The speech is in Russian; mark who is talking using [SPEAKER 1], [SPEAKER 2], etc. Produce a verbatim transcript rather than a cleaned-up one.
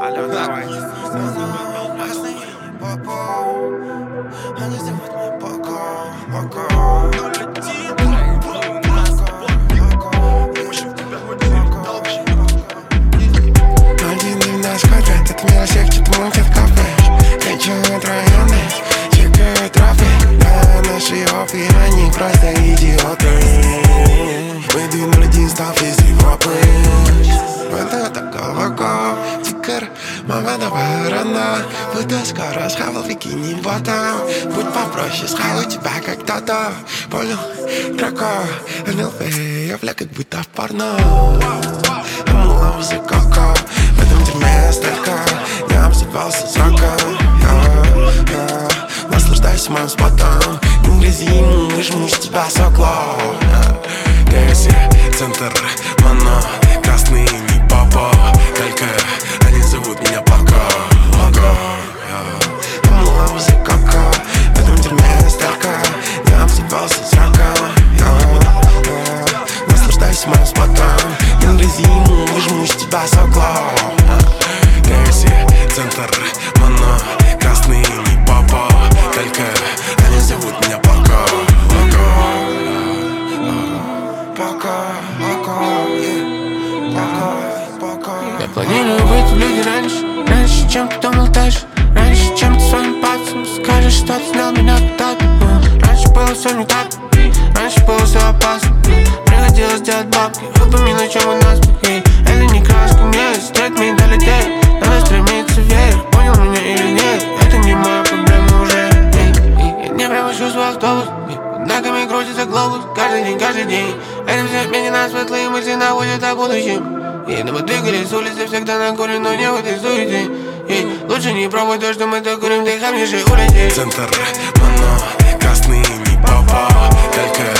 [SPEAKER 1] Алло, давай.
[SPEAKER 2] Они зовут меня пока, пока. Один день нас копят, это мир всех, что ты мутят копаешь. Кричат районы, чекают трафы. Да, наши опы, они просто идиоты. Мы двинули один став из Европы. Вот это глубоко, тикер, мама давай рано. Буду скоро схавал бикини ботом. Будь попроще, схавал тебя как кто-то. Понял? Драко, эн эл пи, я бля как будто в порно. Амула за коко, в этом дерьме столько. Я обзывался сроком. Наслаждайся моим спотом. Не грязи, выжму из тебя сокло. КС, центр, мано, красный не папа. Калька, они зовут меня Пако. Амула за коко, в этом дерьме столько. Я обзывался сроком. Наслаждайся моим спотом. Не грязи, выжму из тебя сокло. КС, центр, мано, красный не папа. Калька, они зовут меня Пако. Пока, пока, пока, пока. Я планирую быть в люди раньше, раньше, чем ты думал дальше. Раньше, чем ты своим пальцем скажешь, что ты знал меня когда-то. Раньше было все не так, раньше было все опасно. Приходилось делать бабки, упомяни, на чем у нас эй. Это не краска, мне стоит менталитет. Надо стремиться вверх, понял меня или нет? Это не моя проблема уже, эй, эй. Я не провожу свой автобус, под ногами крутится глобус. Каждый день, каждый день. Это все смене на светлые мысли наводят о будущем. И мы двигались с улицы всегда на куре, но не в этой суете. И лучше не пробуй то, что мы так курим, дыхаем ниже улететь. Центр, мано, красный не папа. Калька,